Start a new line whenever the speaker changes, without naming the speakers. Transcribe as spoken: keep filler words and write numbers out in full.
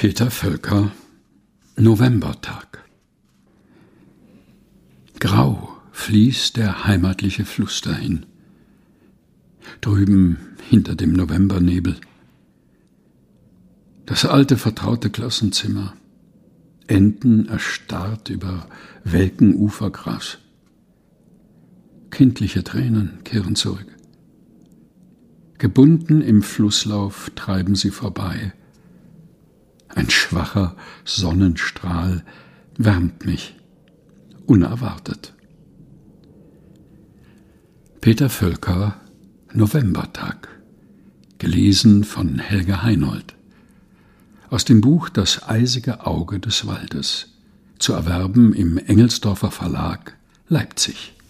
Peter Völker, Novembertag. Grau fließt der heimatliche Fluss dahin. Drüben hinter dem Novembernebel. Das alte, vertraute Klassenzimmer. Enten erstarrt über welken Ufergras. Kindliche Tränen kehren zurück. Gebunden im Flusslauf treiben sie vorbei. Ein schwacher Sonnenstrahl wärmt mich, unerwartet. Peter Völker, Novembertag, gelesen von Helge Heinold. Aus dem Buch Das eisige Auge des Waldes, zu erwerben im Engelsdorfer Verlag, Leipzig.